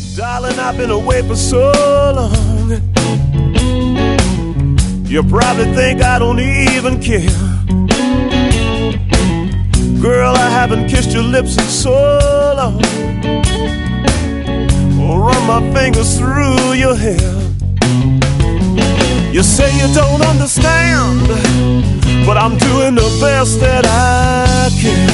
Darling, I've been away for so long. You probably think I don't even care. Girl, I haven't kissed your lips in so long. I'll run my fingers through your hair. You say you don't understand, but I'm doing the best that I can.